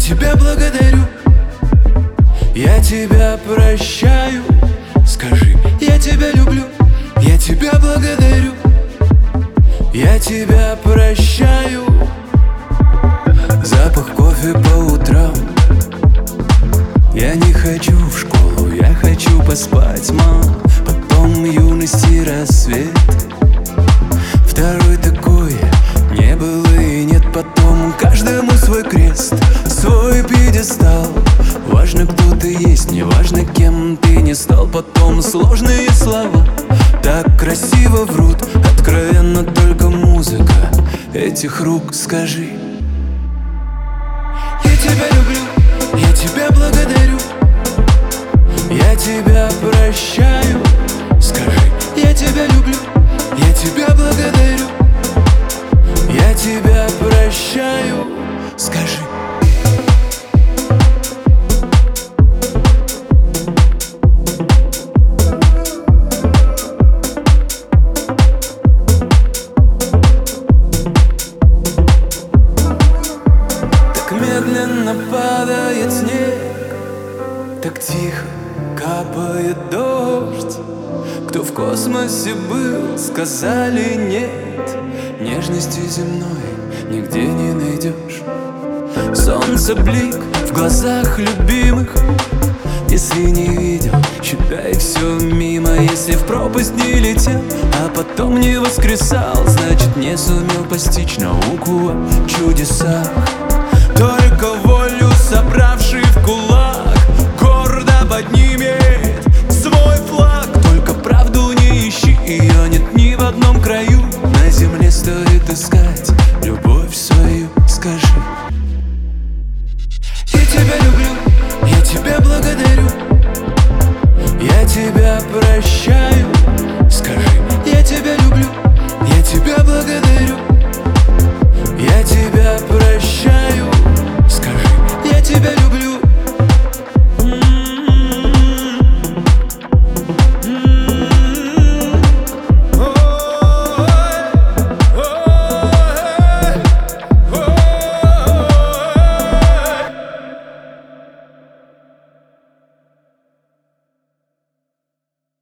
тебя благодарю, я тебя прощаю. Скажи, я тебя люблю, я тебя благодарю, я тебя прощаю. Запах кофе по утрам. Я не хочу в школу, я хочу поспать, мам. Потом юности рассвет. Второй такой не было и нет потом. Каждому свой крест, свой пьедестал. Важно, кто ты есть, не важно, кем ты не стал. Потом сложные слова так красиво врут. Откровенно только музыка этих рук. Скажи, я тебя люблю, я тебя благодарю, я тебя прощаю. Скажи, я тебя люблю, я тебя благодарю, я тебя прощаю. Скажи. Медленно падает снег, так тихо капает дождь. Кто в космосе был, сказали нет. Нежности земной нигде не найдешь. Солнце блик в глазах любимых. Если не видел, считай все мимо. Если в пропасть не летел, а потом не воскресал, значит не сумел постичь науку о чудесах. Только волю собравший в кулак гордо поднимет свой флаг. Только правду не ищи, ее нет ни в одном краю. На земле стоит искать любовь свою. Скажи, я тебя люблю, я тебя благодарю, я тебя прощаю. Скажи,